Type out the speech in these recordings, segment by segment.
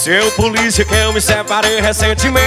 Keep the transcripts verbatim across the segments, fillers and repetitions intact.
Seu polícia que eu me separei recentemente.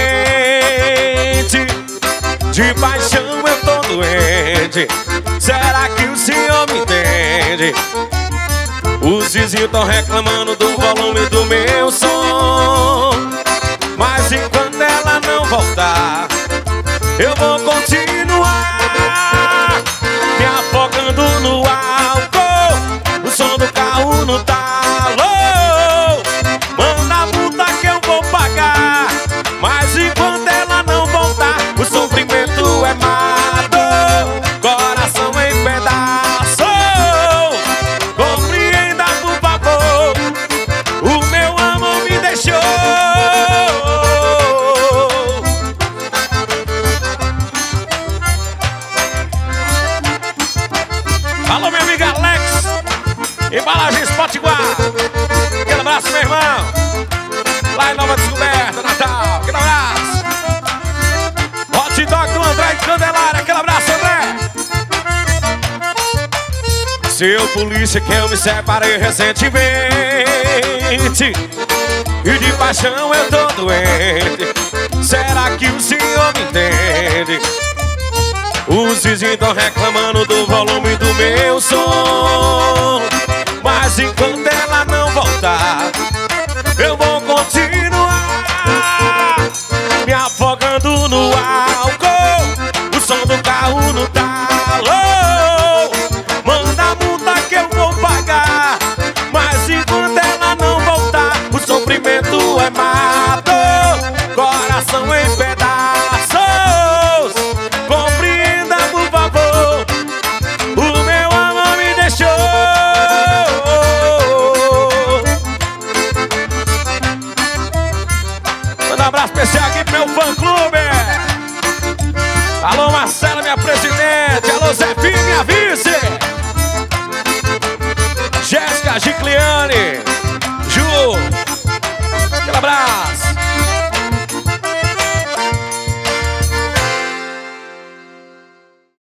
De paixão eu tô doente. Será que o senhor me entende? Os vizinhos tão reclamando do volume do meu som. Mas enquanto ela não voltar, eu vou continuar me afogando no álcool. O som do carro no talo. Manda a multa que eu vou pagar. Mas enquanto ela não voltar, o sofrimento é mato, coração em pedaços. Compreenda, por favor, o meu amor me deixou. Alô, minha amiga Alex, Embalagens Potiguar. Aquele abraço, meu irmão. Lá em Nova Descoberta, Natal. Aquele abraço. Hot Dog do André em Candelária. Aquele abraço, André. Seu polícia que eu me separei recentemente. E de paixão eu tô doente. Será que o senhor me entende? Os vizinhos tão reclamando do volume do meu som. Mas enquanto ela não voltar, eu vou continuar me afogando no álcool. O som do carro no talo. Manda a multa que eu vou pagar. Mas enquanto ela não voltar, o sofrimento é mato, coração em pedaços. Compreenda, por favor, o meu amor me deixou. Manda um abraço especial aqui pro meu fã-clube. Alô, Marcela, minha presidente. Alô, Zefinho, minha vice. Jéssica, Gicliane, Ju. Aquele abraço.